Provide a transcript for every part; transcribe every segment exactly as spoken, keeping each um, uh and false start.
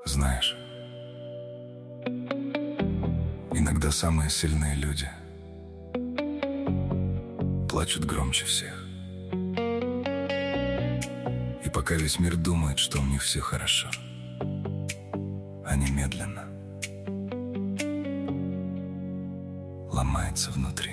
Знаешь, иногда самые сильные люди плачут громче всех. И пока весь мир думает, что у них все хорошо, они медленно ломаются внутри.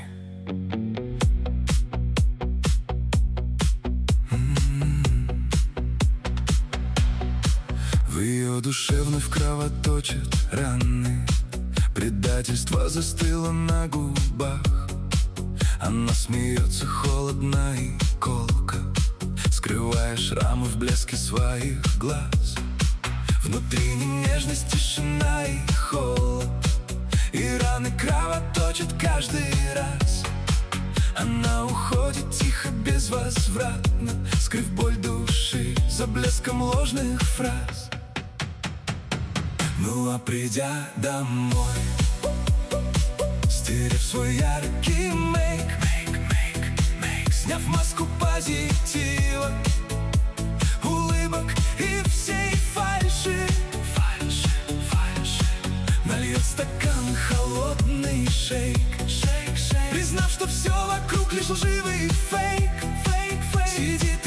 В ее душе вновь кровоточат раны, предательство застыло на губах. Она смеется холодно и колко, скрывая шрамы в блеске своих глаз. Внутри нежность, тишина и холод, и раны кровоточат каждый раз. Она уходит тихо, безвозвратно, скрыв боль души за блеском ложных фраз. Ну а придя домой, стерев свой яркий мейк, мейк, мейк, мейк, сняв маску позитива, улыбок и всей фальши, фальши, фальши, нальет стакан холодный шейк, шейк, шейк, признав, что все вокруг лишь лживый фейк, фейк, фейк. Сидит